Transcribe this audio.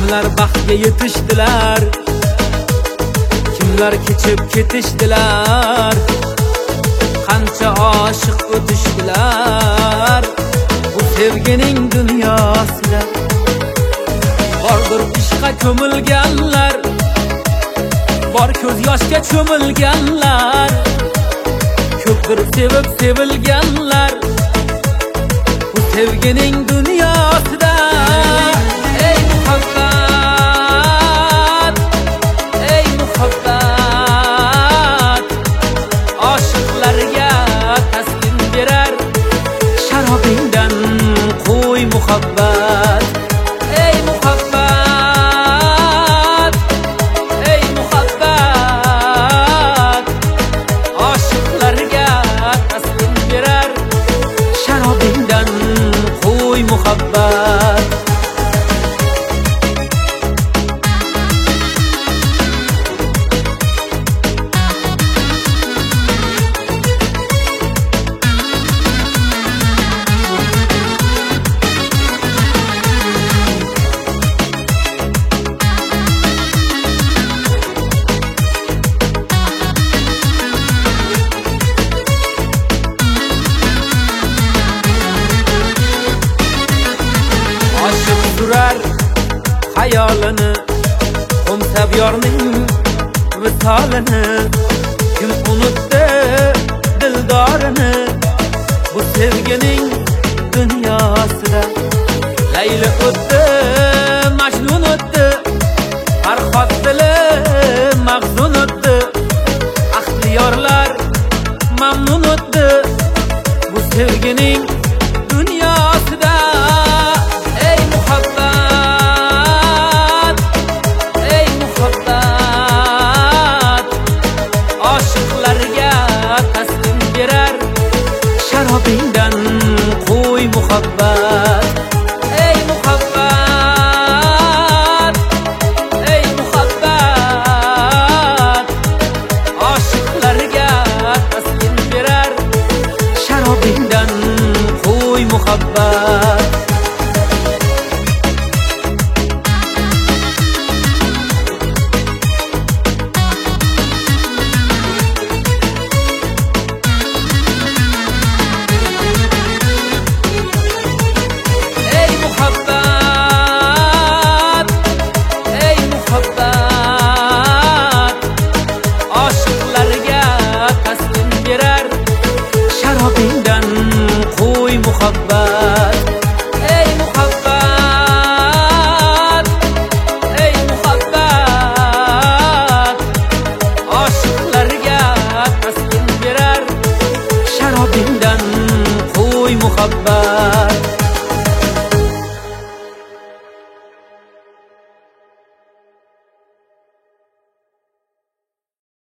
Kimlar baxtga yetishdilar, kimlar kechib ketishdilar, qancha oshiq o'tishdilar bu sevgining dunyosida. Bordir ishqa ko'milganlar, bor ko'z yoshga cho'milganlar, ko'pdir sevib sevilganlar bu sevgining dunyosida. Ey muhabbat, ey muhabbat, oshiqlarga taskin berar sharobingdan qo'y muhabbat. Ey muhabbat, ey muhabbat, oshiqlarga taskin berar sharobingdan qo'y muhabbat. Aşık sürer hayalini, qo'msab yorning visolini. Kim unutdi dildorini bu sevgining dunyosida. Layli o'tdi, Majnun o'tdi, Farhod dili mahzun o'tdi, ahli yorlar mamnun o'tdi bu sevgining dunyosida. Ey muhabbat, ey muhabbat, oshiqlarga taskin berar sharobingdan qo'y muhabbat. Ey muhabbat, ey muhabbat, oshiqlarga taskin berar sharobingdan qo'y muhabbat. Ey muhabbat, ey muhabbat, oshiqlarga taskin berar sharobingdan qo'y muhabbat. Ey muhabbat, ey muhabbat, oshiqlarga taskin berar sharobingdan qo'y muhabbat.